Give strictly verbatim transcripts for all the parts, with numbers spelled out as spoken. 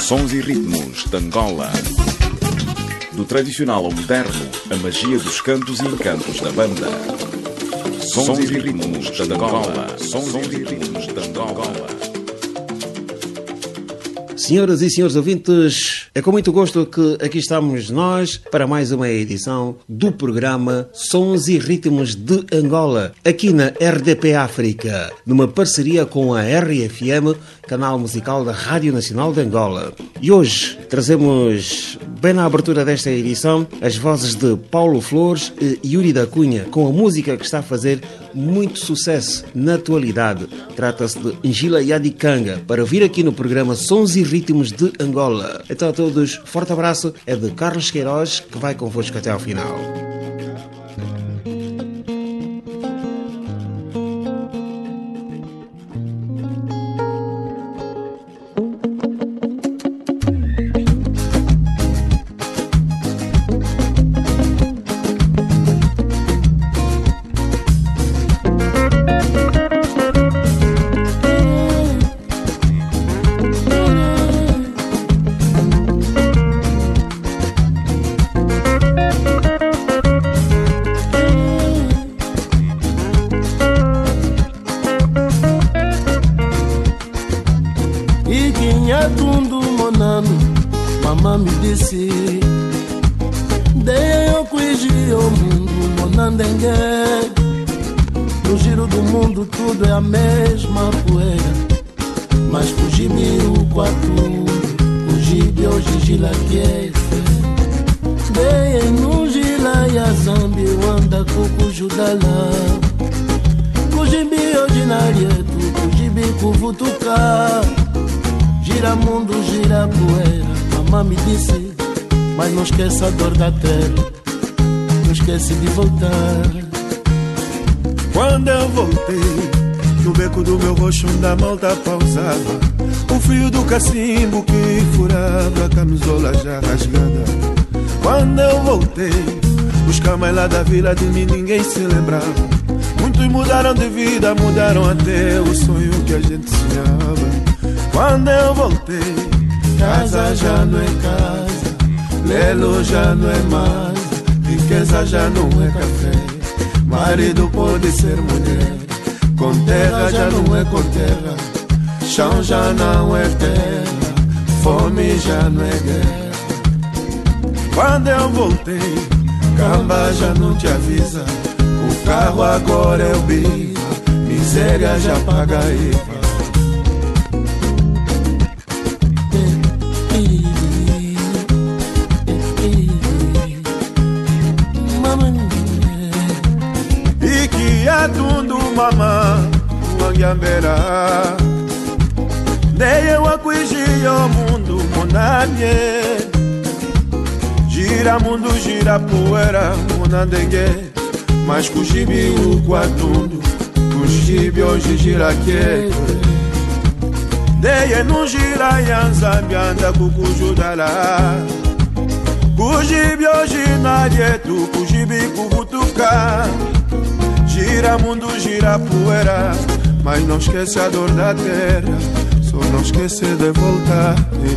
Sons e ritmos de Angola. Do tradicional ao moderno, a magia dos cantos e encantos da banda. Sons e ritmos de Angola. Sons e ritmos de Angola. Senhoras e senhores ouvintes, é com muito gosto que aqui estamos nós para mais uma edição do programa Sons e Ritmos de Angola, aqui na R D P África, numa parceria com a R F M, canal musical da Rádio Nacional de Angola. E hoje trazemos, bem na abertura desta edição, as vozes de Paulo Flores e Yuri da Cunha, com a música que está a fazer muito sucesso na atualidade. Trata-se de Njila Yadikanga, para vir aqui no programa Sons e Ritmos de Angola. Então a todos, forte abraço, é de Carlos Queiroz, que vai convosco até ao final. Essa dor da terra, não esquece de voltar. Quando eu voltei, no beco do meu rosto da malta pausava, o fio do cacimbo que furava a camisola já rasgada. Quando eu voltei, os camais lá da vila de mim ninguém se lembrava. Muitos mudaram de vida, mudaram até o sonho que a gente sonhava. Quando eu voltei, casa já não é casa, lelo já não é mais, riqueza já não é café, marido pode ser mulher, com terra já não é com terra, chão já não é terra, fome já não é guerra. Quando eu voltei, camba já não te avisa, o carro agora é o bico, miséria já paga a IVA. Tundu mama wangyambera neye wakwishiyo mundu monanye gira mundu gira poeira monandenge mas kujibi ukwatundu kujibi hoje gira kieto neye não gira yanzambi anda kukujudala kujibi hoje nadietu kujibi kuvutuka. Gira mundo, gira poeira, mas não esquece a dor da terra, só não esquece de voltar.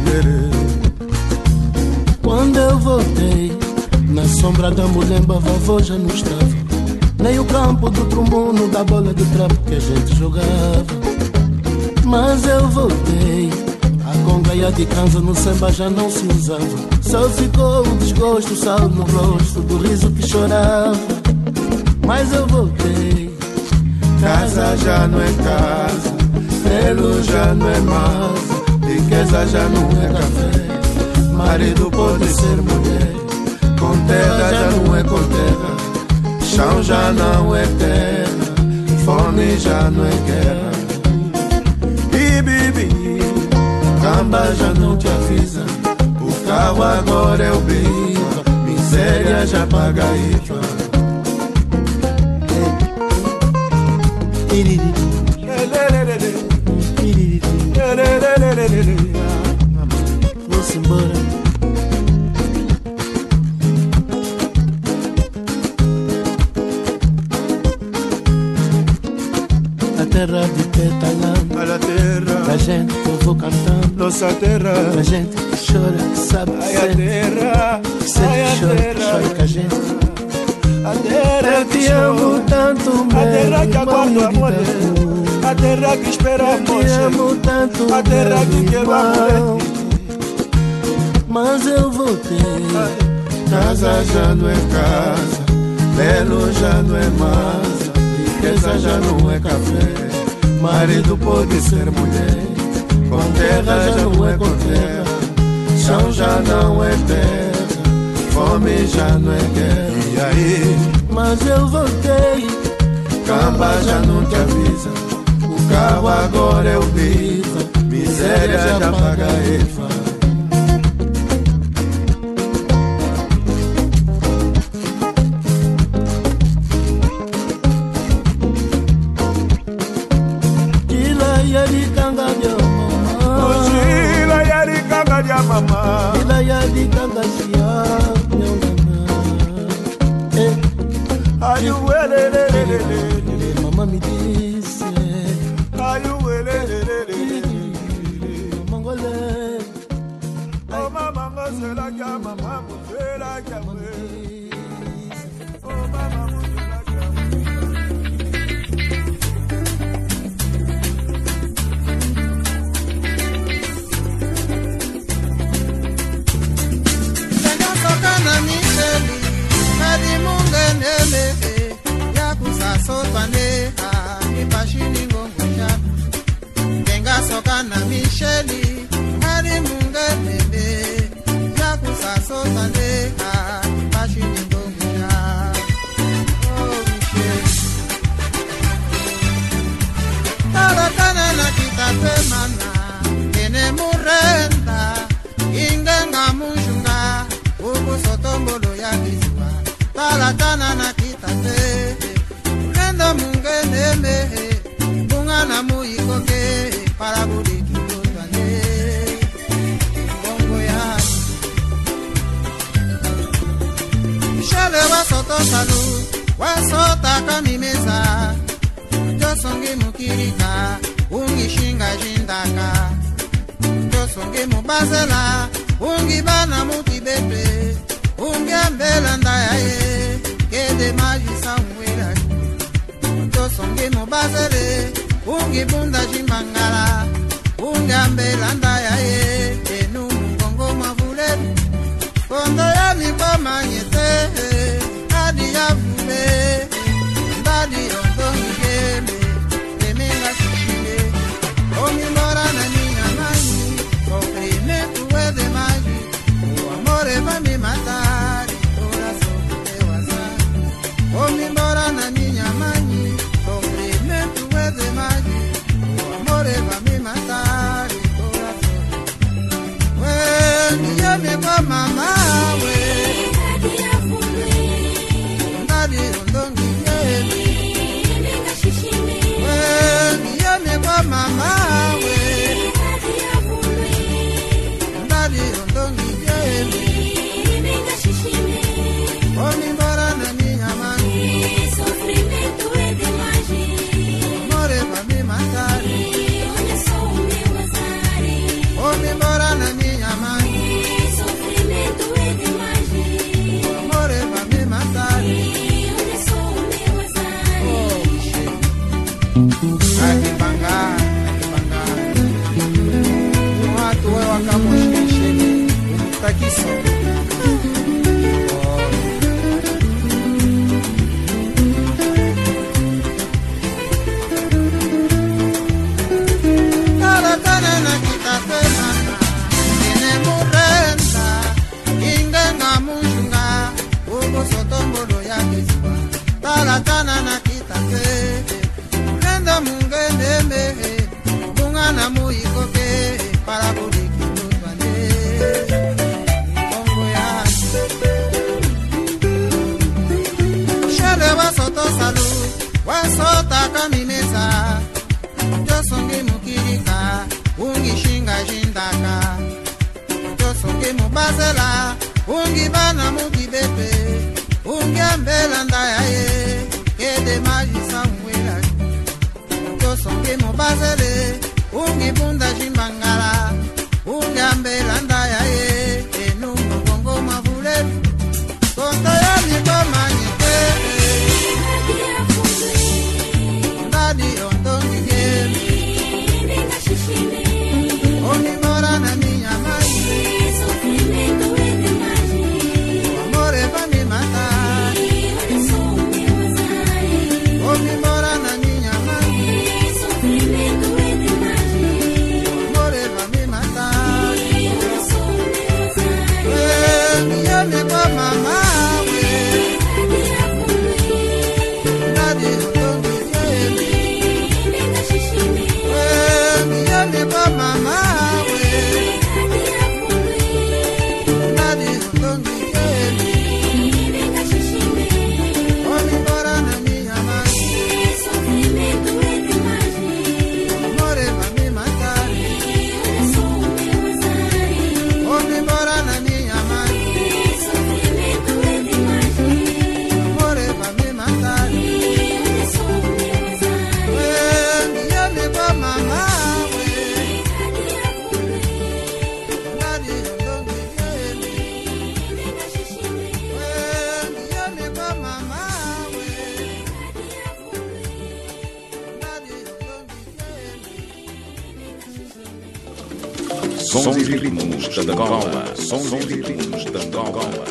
Quando eu voltei, na sombra da mulemba, vovô já não estava, nem o campo do trombuno, da bola de trapo que a gente jogava. Mas eu voltei, a conga e a de canza no samba já não se usava, só ficou o desgosto, sal no rosto do riso que chorava. Mas eu voltei, casa já não é casa, pelo já não é mais, riqueza já não é café, marido pode ser mulher, com terra já não é com terra, chão já não é terra, fome já não é guerra. E bibi, camba já não te avisa, o carro agora é o bico, miséria já paga a IVA. Vou-se embora. A terra de Petalã, a la terra, a gente eu vou cantando. nossa terra. A gente chora, sabe, ai, a terra, sente, ai, a chora, terra, chora com a gente. A terra eu te amo tanto, a terra que aguarda amor, a terra que espera amor, eu te amo tanto, a terra que quer amor. Mas eu voltei. Casa já não é casa, belo já não é massa, riqueza já não é café. Marido pode ser mulher, com terra já não é com terra, chão já não é terra, fome já não é guerra. E aí? Mas eu voltei. Camba já não te avisa, o carro agora é o Biza, miséria já paga Eva. Mama, ila ya di kanga siya, eh, ayu wele le le le le, mama mi disse, ayu wele le le le le, mangole, oh mama ngosela ya mama ngosela ya we, oh mama ngosela ya. Sokana Micheli, Hari Munganebe, Yakusa Sotandeha, Pashini Bonga. Oh, Micheli. Taratana Nakita Pemana, Kene Murenda, Ingenga Munjunga, Ubu Sotombolo Yakiswa. Taratana Nakita Pe, Renda Munganebe, Bungana Muikoke. Para buriki lutane bongo ya Shale wa soto salu wa sota kamimeza Josongi mukirika ungi shinga jindaka Josongi mubazela ungi bana mutibebe ungi ambela ndaye kede maji samwela Josongi mubazele ungi bunda jimbangala ungi ambela ndaya ye enu mungongo mavule kondo ya mipama nyete adi ya vule ndadi ondongi geme temenga shishile omi mbora na ninya mani okrime kuwede maji uamore vami matari ora sokute wasa omi mbora na ninya mani okrime kuwede maji uamore vami matari ora sokute we niyame kwa mama we ndadi ondongi geme we niyame kwa mama we ndadi ondongi geme omi mbora na ninya mani amore vami matari omi mbora na ninya mani amore vami matari akipanga akipanga watu we wakamoshisheni umutakiso Talatana na kitake Renda mungene mehe Bungana muikoke Para buriki lutwane Kongo ya Shele wa soto salu Wa sota kamimeza Josongi mukirika Ungi shinga jindaka Josongi mubazela Ungi bana mukibepe ungi ambela ndaya ye kede maji samwela Josongi mubazele ungi bunda jimbangala Sons e ritmos de Angola. Sons e ritmos de Angola.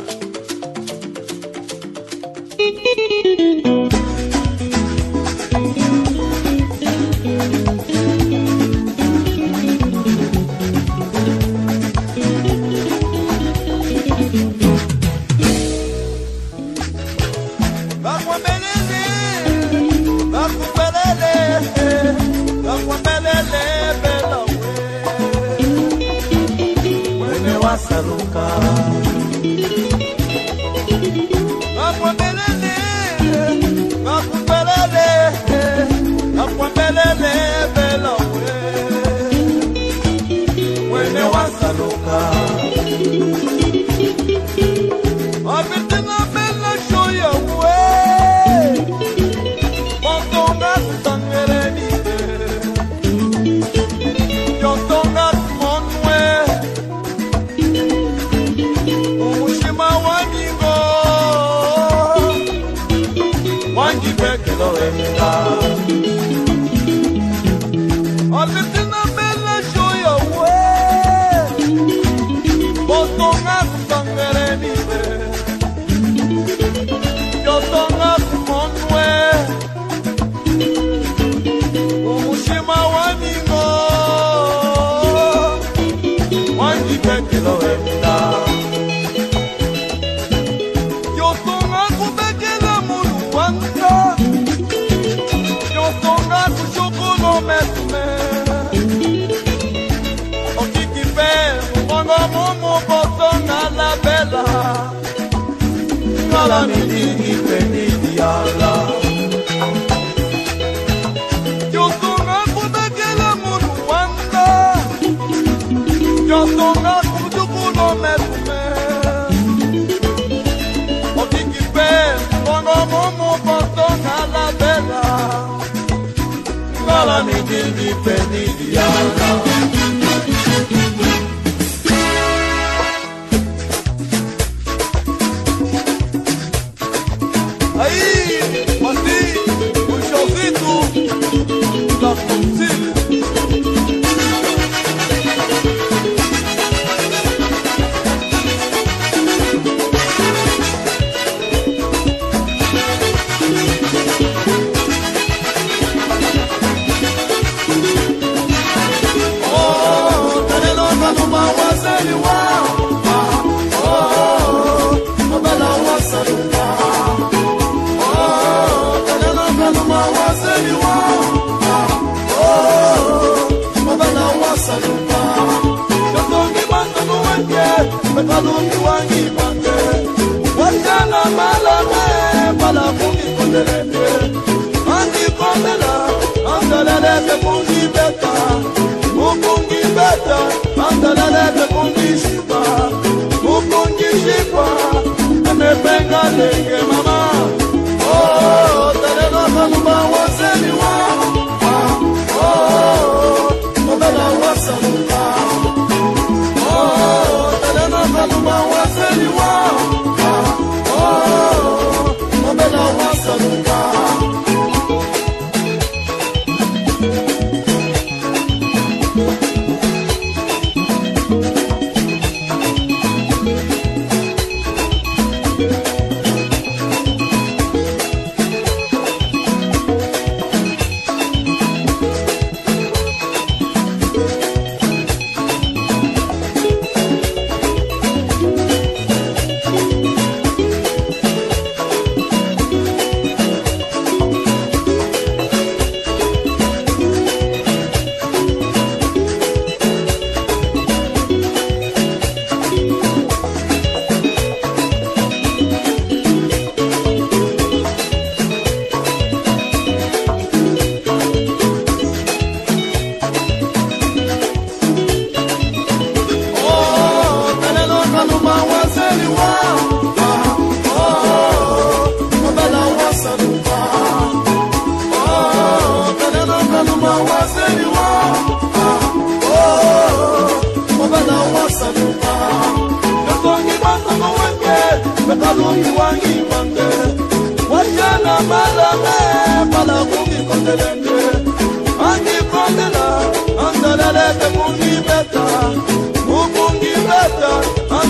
Andalele te mundi beta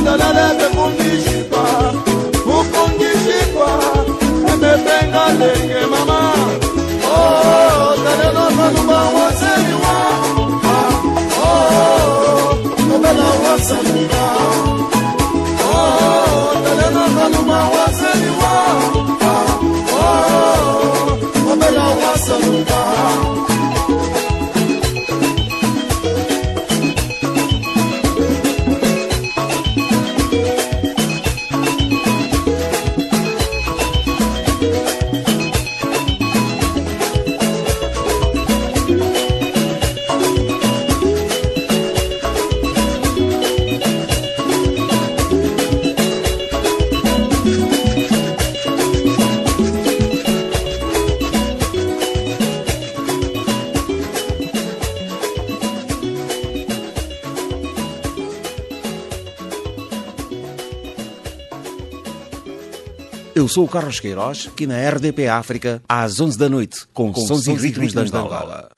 Salale kufungishikwa, kufungishikwa, emepenga lenge mama. Oh, taleno kanuma waseliwa. Oh, obela waseliwa. Oh, taleno kanuma waseliwa. Oh, obela waseliwa. Eu sou o Carlos Queiroz, aqui na R D P África, às onze da noite, com, com sons, sons e ritmos de Angola. Angola.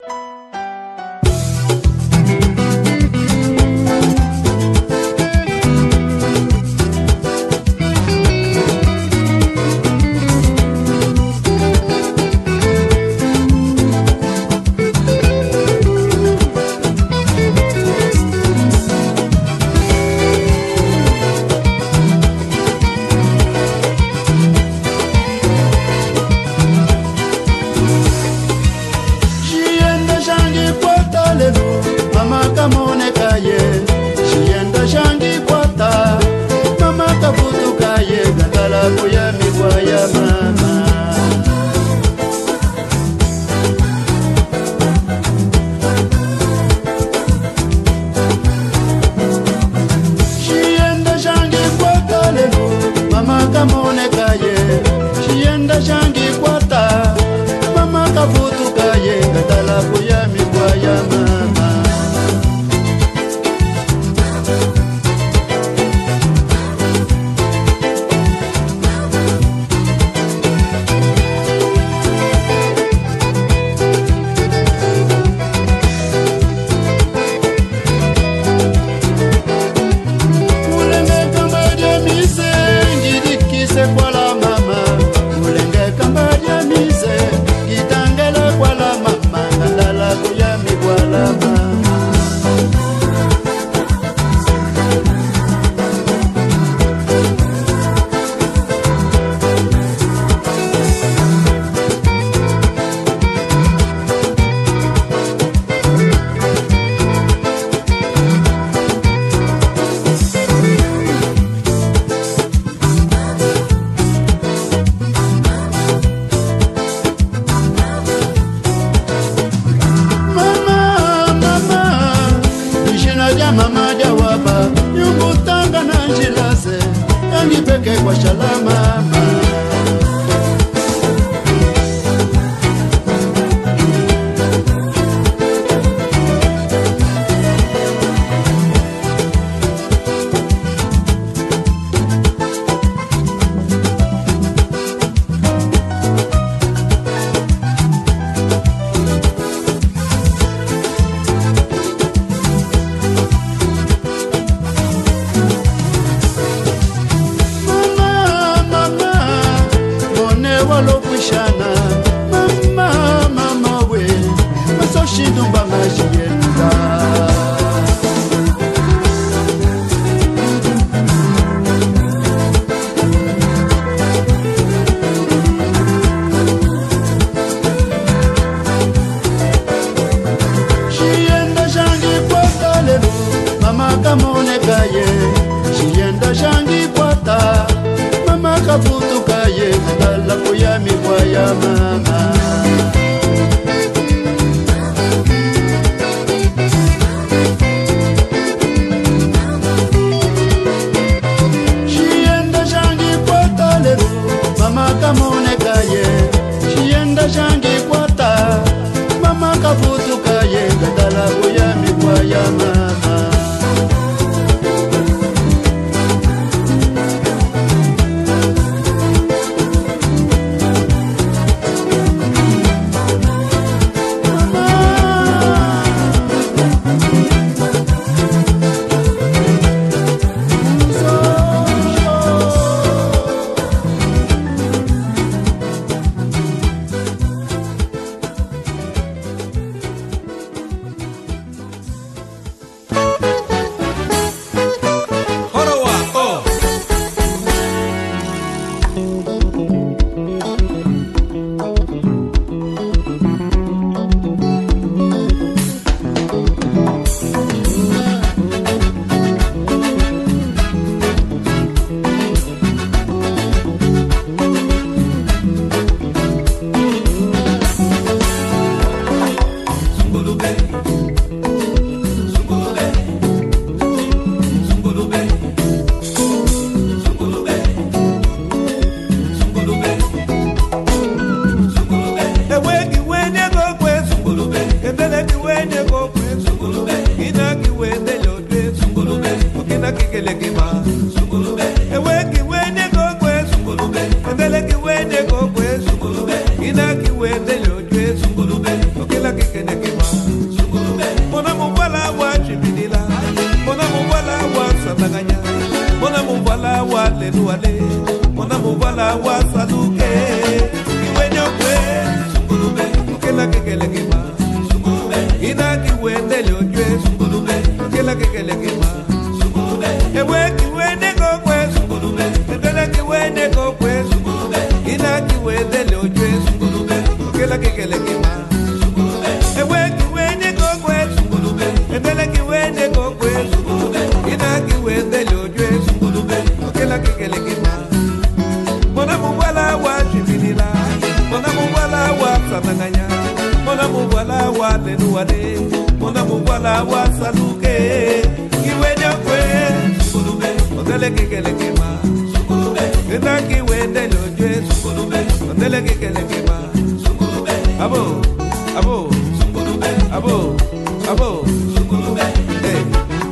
kele kima sungulube ewe ki wende go kwe sungulube endele ki wende go kwe sungulube ina ki wende lojwe sungulube okela ki kele kima sungulube mona mubala wa chibidila mona mubala wa sataganya mona mubala wa lenuale mona mubala wa saluke ki wende kwe sungulube okela ki kele kima sungulube ina ki wende lojwe sungulube okela ki kele kima sungulube ewe ki wende go kwe sungulube endele ki wende go kwe sungulube ina ki wende lojwe sungulube okela ki kele kima sungulube ewe ki wende go kwe sungulube endele ki wende go kwe sungulube ina ki wende lojwe sungulube okela ki kele kima mona mubala wa chibilila mona mubala wa satanganya mona mubala wa lenuade mona mubala wa saluke kiwende kwe sungulube ondele kekele kema sungulube enda kiwende lojwe sungulube ondele kekele kema sungulube abo abo sungulube abo abo sungulube hey.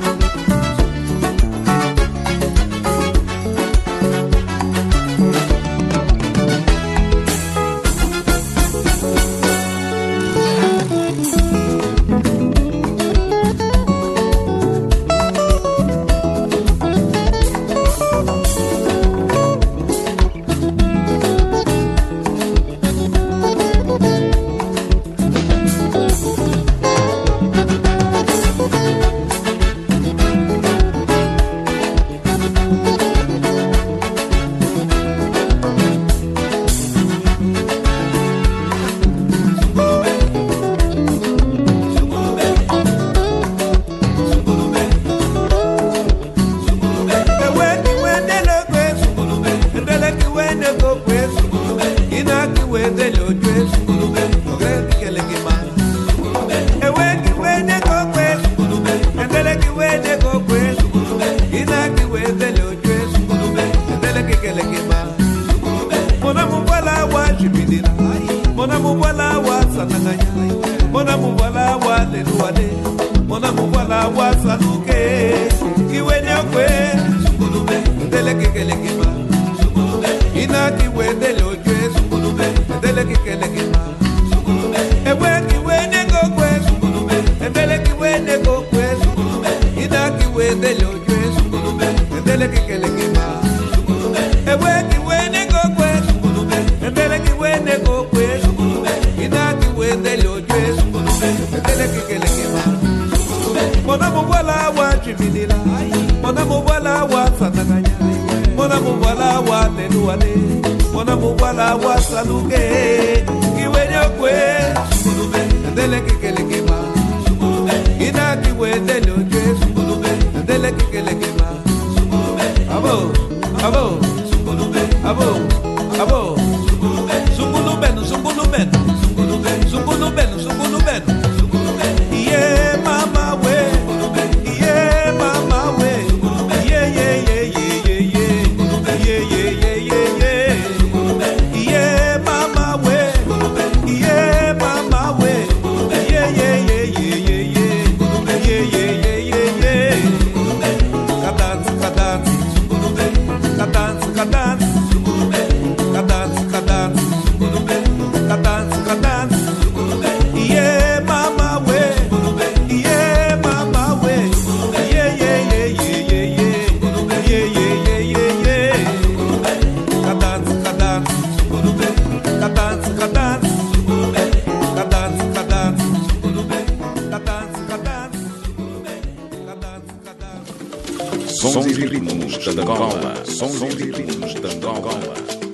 Sons e ritmos de Angola. Sons e ritmos de Angola.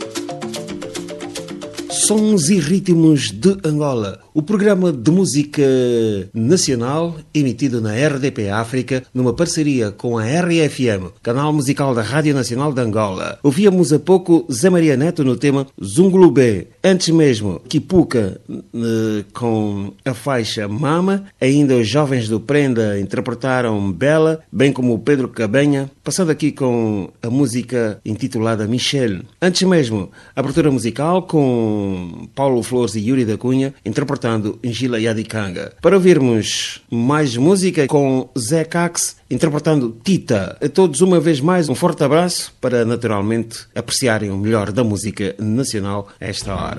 Sons e ritmos de Angola. O programa de música nacional emitido na R D P África numa parceria com a R F M, canal musical da Rádio Nacional de Angola. Ouvíamos há pouco Zé Maria Neto no tema Zungulubé. Antes mesmo, Kipuka com a faixa Mama. Ainda os jovens do Prenda interpretaram Bela, bem como o Pedro Cabanha, passando aqui com a música intitulada Michelle. Antes mesmo, a abertura musical com Paulo Flores e Yuri da Cunha, interpretaram interpretando Njila Yadikanga. Para ouvirmos mais música com Zé Cax interpretando Tita. A todos uma vez mais um forte abraço para naturalmente apreciarem o melhor da música nacional a esta hora.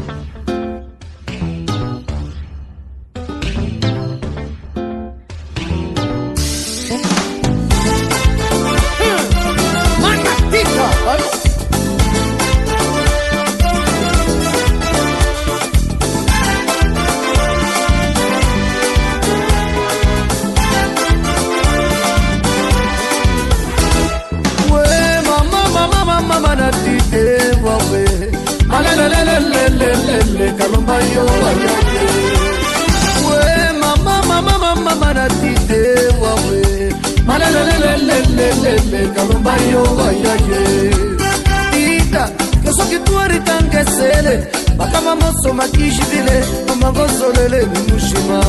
Tita, que so que tu aritange sele, bakama moso makishi dile, mamangoso lele ni mushima.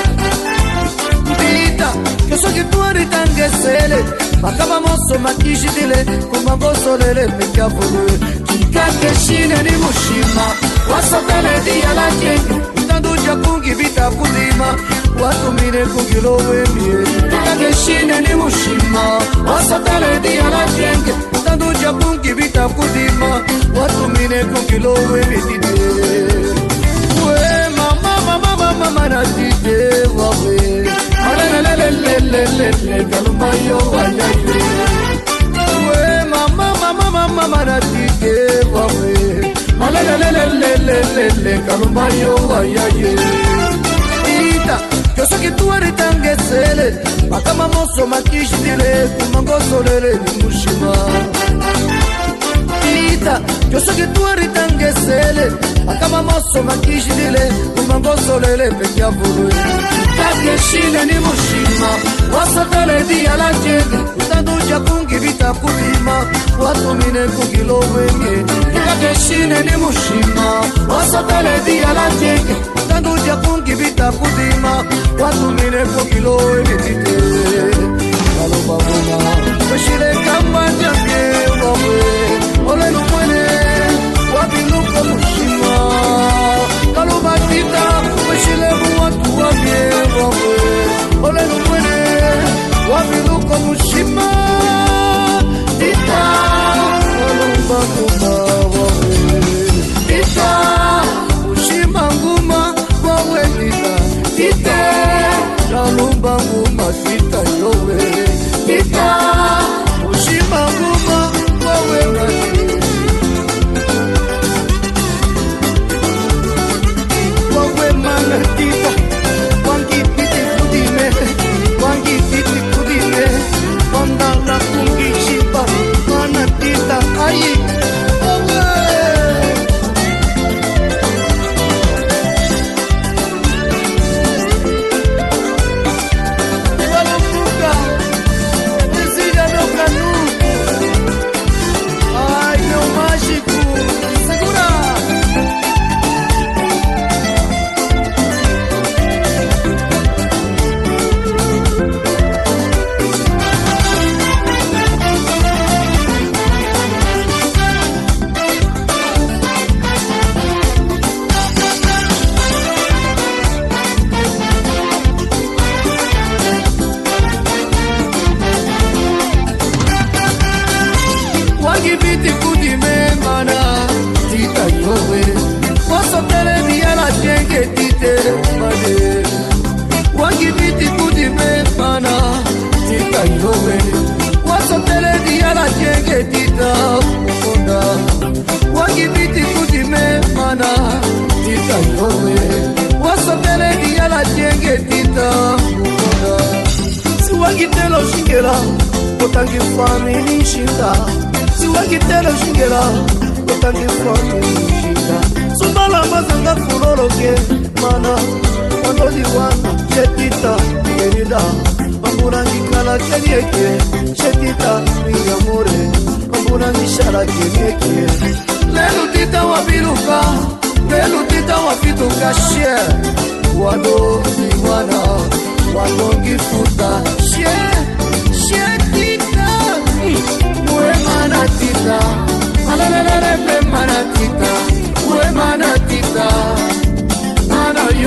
Tita, que so que tu aritange sele, bakama moso makishi dile, mamangoso lele mekavulu. Kika keshine ni mushima, wasatele dia la jengi, tandu japungi vita kudima. Watu mine kungilo wemie Kika keshine ni mushima Wasatele dia la jenge Tandu japungi vita kudima Watu mine kungilo wemie dide We mama mama mama mana dide wawe Alelelelelelele Kalumba yo wayaye We mama mama mama mana dide wawe Alelelelelelele Kalumba yo wayaye Tita yo so que tu aritange sele, bakama moso makishi dile, kumangoso lele ni mushima. Tita, yo so que tu aritange sele, bakama moso makishi dile, kumangoso lele pekia vulu. Kake shine ni mushima, wasatale dia la jenge, utandu japungi vita kudima, watu mine kungilo wenge. Kake shine ni mushima, wasatale dia la jenge, utandu japungi vita kudima, watu mine kungilo wenge. Kalo babuma, washile kama jamye wawe, ole lumwene, wabinuko mushima. Kalo batita, washile muwatu wabye wawe, ole lumwene, wabinuko mushima. Tita, kalo babuma wawe, tita, mushima nguma wawe tita, tita, kalo babuma tita yowe, tita, mushima nguma wawe wawe. Wawe mana tita, wangi titi kudime, wangi titi kudime, wanda la kungi chipa, mana tita ayi, wawe. Walofuka, desida no canu, ay no mágico, segura. Wangibiti kudime mana tita yowe, wasotele dia la jenge tite mane. Wangibiti kudime mana tita yowe, wasotele dia la jenge tita konda. Wangibiti kudime mana tita yowe, wasotele dia la jenge tita konda. Si wangitelo shingela, kotangi family shinda. Siwakitelo shingela, kotangi family shinda. Sumala mazanga kuloloke, mana wanoli wana shetita querida. Mamburangi kala kerieke, shetita mi amore. Mamburangi shara kerieke. Lelu tita wabiruka, lelu tita wabituka share. Wado diwana, wadongi futa share, share tita. Uwe mana tita, alalala mana tita, uwe mana tita, mana yo.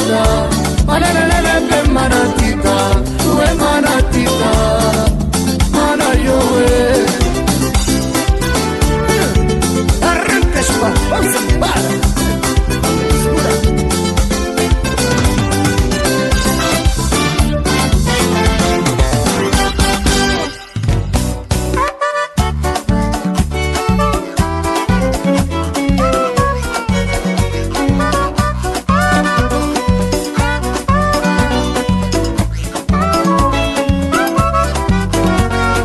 maratica, manelelele maratica, ue maratica, marayoe. Arranca, chupa, vamos embora.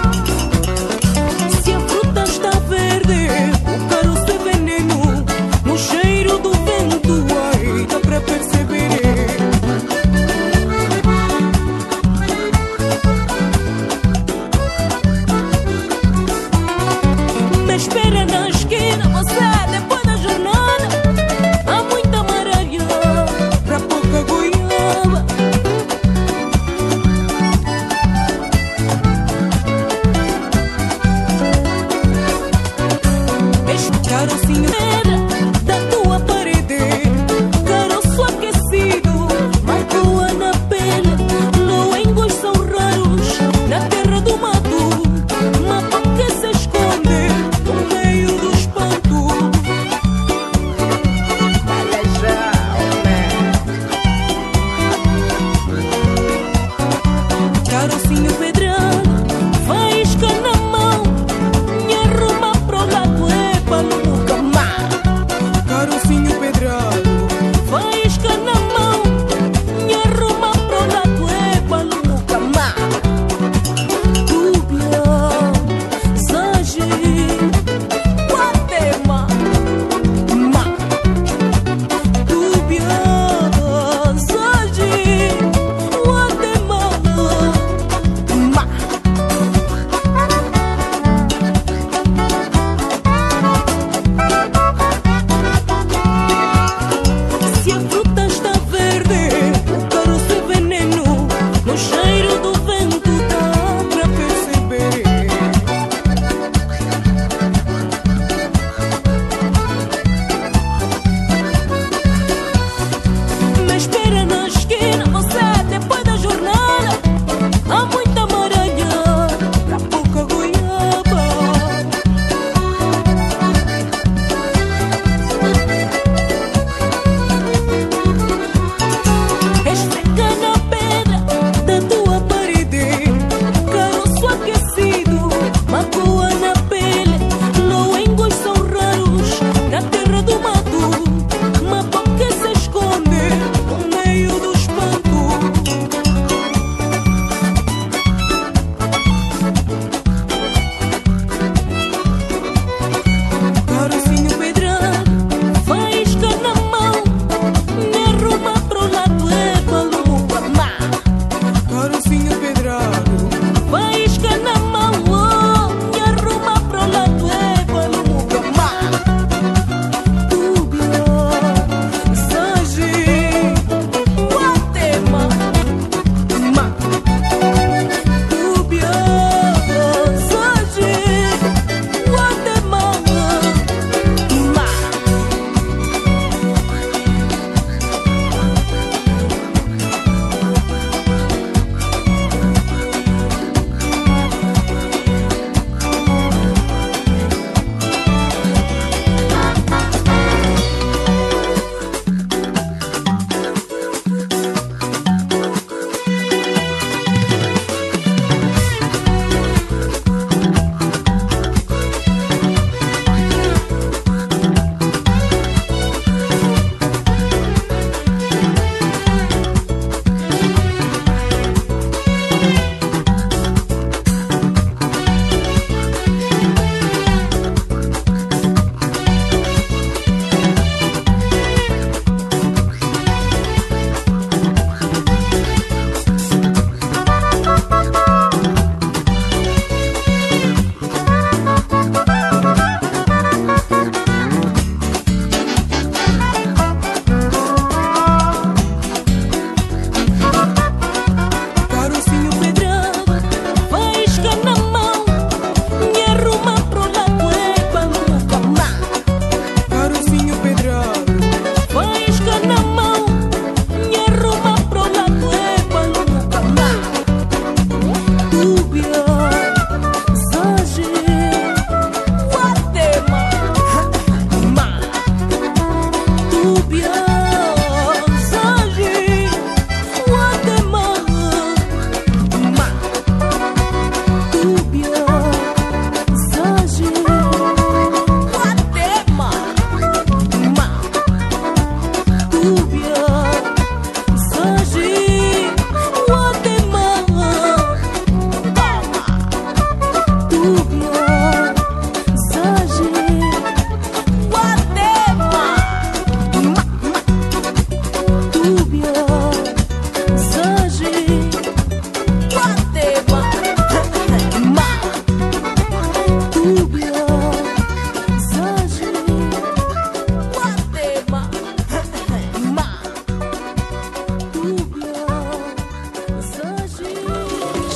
Se a fruta está verde, o caroço é veneno.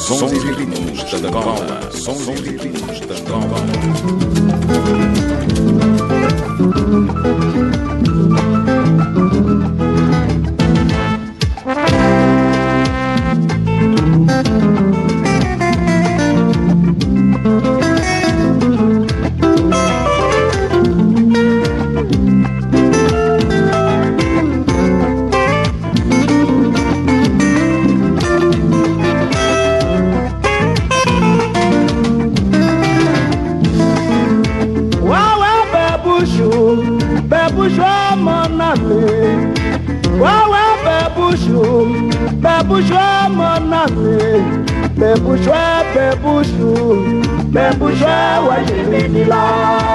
Sons e ritmos da Angola. Sons e ritmos da Angola. Bebouchou, mon ami, bebouchou, bebouchou, bebouchou, ouais, je vais dire là.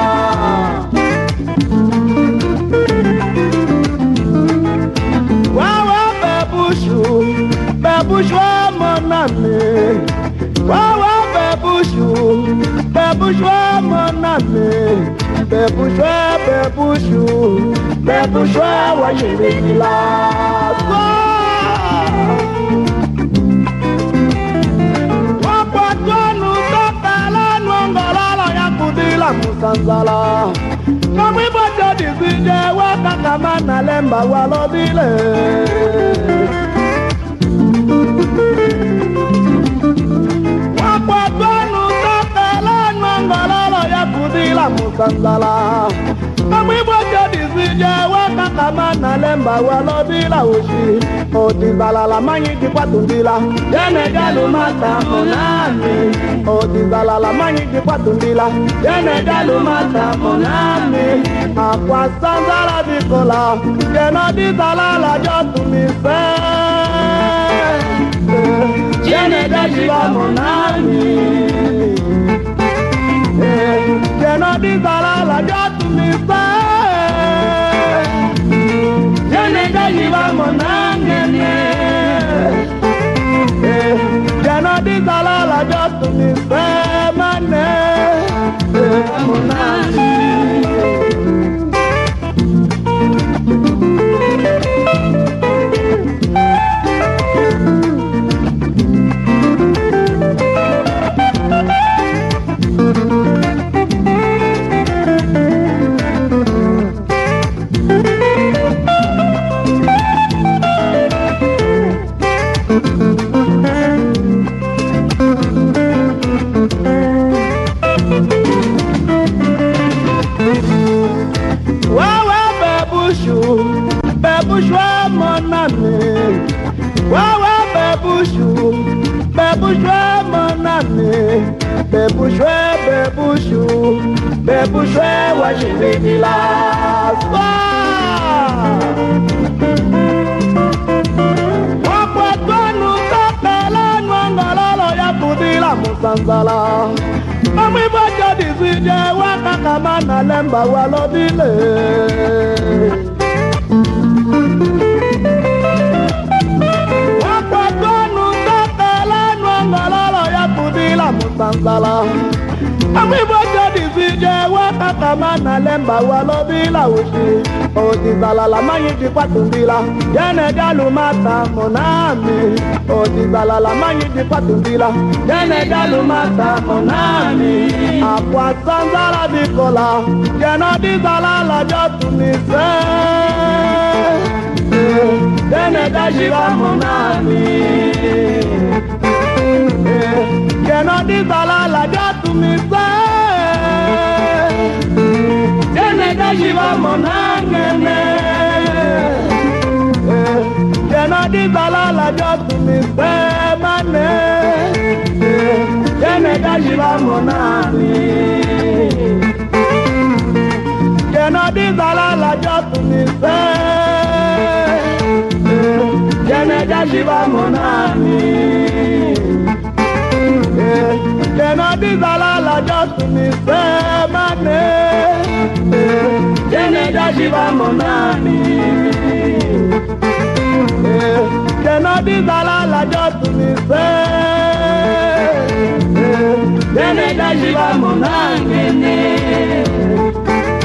Ouais, ouais, bebouchou, bebouchou, mon ami, ouais, ouais, bebouchou, bebouchou, mon ami, bebouchou, bebouchou, bebouchou, ouais, je vais dire là. Musanzala Kamwi bojo dizije Waka kama na lemba walobile Wakwa twanu tokala Nwangololo ya kudila Musanzala Kamwi bojo dizije Waka kama na lemba walobila ushi Otizala la manyi dikwa tundila Yene galu mata monami Otizala la manyi dikwa tundila Yene galu mata monami Akwa sanzala bikola Yeno dizala la jotu mise Yene gajiva monami Yeno dizala la jotu mise Yene gajiva monami Yeno dizala la jotu mise Mane monami Bebouchou, mon ami, wawa bebouchou, bebouchou, mon ami, bebouchou, bebouchou, bebouchou, ouais, je vais dire là. Wakwa twanu tokala Nwangololo ya kudila Musanzala Kamwi bojo dizije Waka kama na lemba walobile Wakwa twanu tokala Nwangololo ya kudila Musanzala Kamwi bojo dizije Waka kama na lemba walobila ushi Otizala la manyi dikwa tundila Yene galu mata monami Otizala la manyi dikwa tundila Yene galu mata monami Akwa sanzala bikola Yeno dizala la jotu mise Yene gajiva monami Yeno dizala la jotu mise Yene gajiva monangene Yeno dizala la jotu mise mane Yene gajiva monami Yeno dizala la jotu mise Yene gajiva monami Yeno dizala la jotu mise mane Yene gajiva monami Yeno dizala la jotu mise Yene gajiva monangene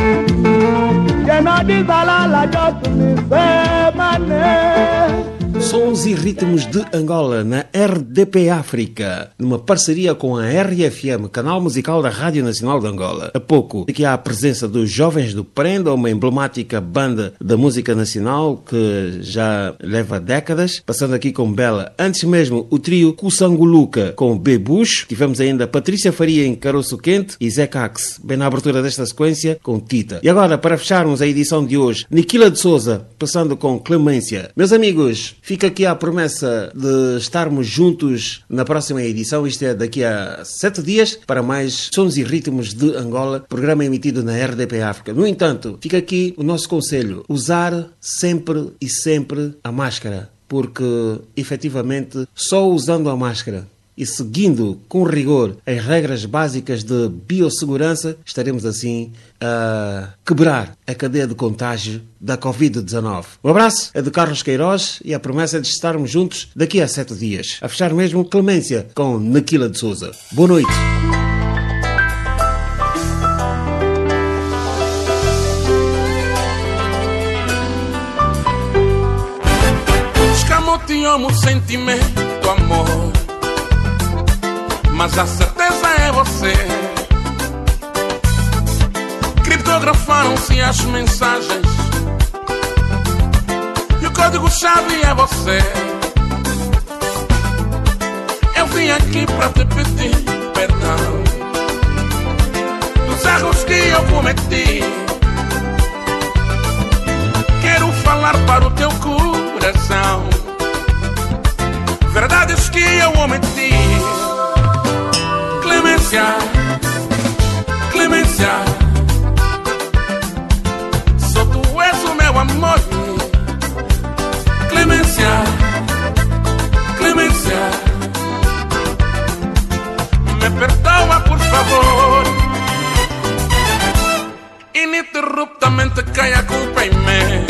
Yeno dizala la jotu mise mane Sons e Ritmos de Angola na R D P África, numa parceria com a R F M, canal musical da Rádio Nacional de Angola. Há pouco, aqui há a presença dos Jovens do Prenda, uma emblemática banda da música nacional que já leva décadas, passando aqui com Bela. Antes mesmo, o trio Kusanguluka com B. Bush. Tivemos ainda Patrícia Faria em Caroço Quente e Zé Cax, bem na abertura desta sequência, com Tita. E agora, para fecharmos a edição de hoje, Niquila de Souza, passando com Clemência. Meus amigos, fica aqui a promessa de estarmos juntos na próxima edição, isto é, daqui a sete dias, para mais Sons e Ritmos de Angola, programa emitido na R D P África. No entanto, fica aqui o nosso conselho: usar sempre e sempre a máscara, porque, efetivamente, só usando a máscara e seguindo com rigor as regras básicas de biossegurança, estaremos assim a quebrar a cadeia de contágio da covid dezanove. Um abraço, é de Carlos Queiroz e a promessa de estarmos juntos daqui a sete dias. A fechar mesmo, Clemência com Niquila de Souza. Boa noite. Escamoteou-me o sentimento, amor, mas a certeza é você. Criptografaram-se as mensagens e o código-chave é você. Eu vim aqui para te pedir perdão dos erros que eu cometi. Quero falar para o teu coração verdades que eu omiti. Clemência, Clemência, só tu és o meu amor. Clemência, Clemência, me perdoa por favor. Ininterruptamente cai a culpa em mim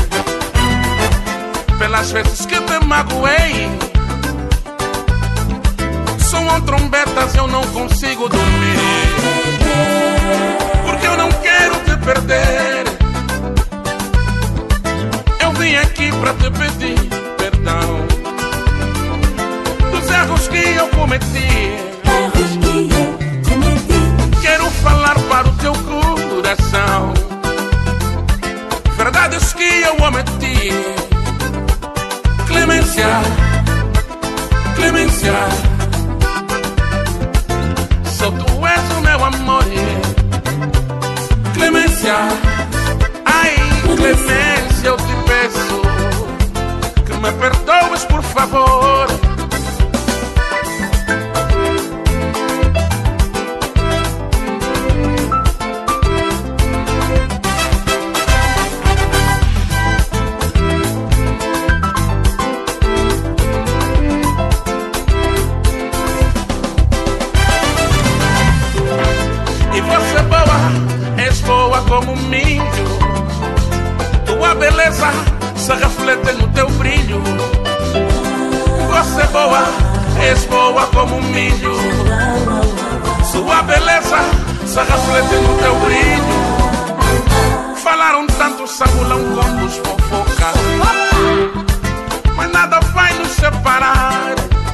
pelas vezes que te magoei. Soam trombetas, eu não consigo dormir, porque eu não quero te perder. Eu vim aqui pra te pedir perdão dos erros que eu cometi. Quero falar para o teu coração verdades que eu omiti. Clemência, Clemência, só tu és o meu amor. Clemência, ai Clemência, eu te peço que me perdoes por favor. Como um milho, tua beleza se reflete no teu brilho. Você é boa, és boa como um milho, sua beleza se reflete no teu brilho. Falaram tanto, sabulão como os fofoca, mas nada vai nos separar.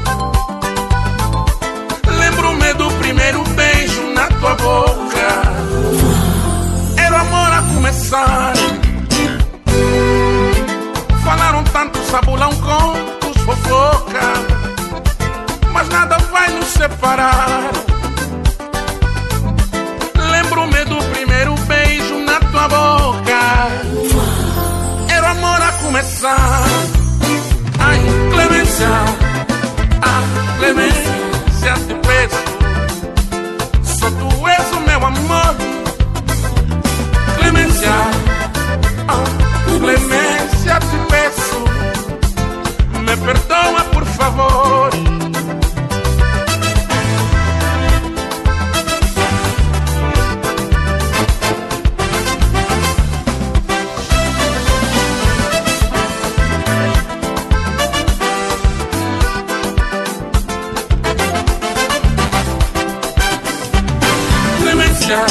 Lembro-me do primeiro beijo na tua boca, o amor a começar. Falaram tanto, sabulão com os fofoca, mas nada vai nos separar. Lembro-me do primeiro beijo na tua boca, era o amor a começar. Ai, Clemência, ah, Clemência, te peço, só tu és o meu amor. Clemência, oh, Clemência, te peço, me perdoa por favor. Clemência,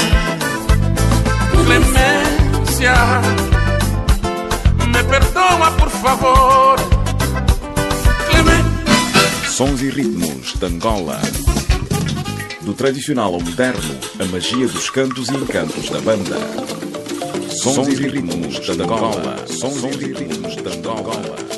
Clemência, me perdoa por favor. Sons e ritmos de Angola. Do tradicional ao moderno, a magia dos cantos e encantos da banda. Sons e ritmos de Angola. Sons e ritmos de Angola.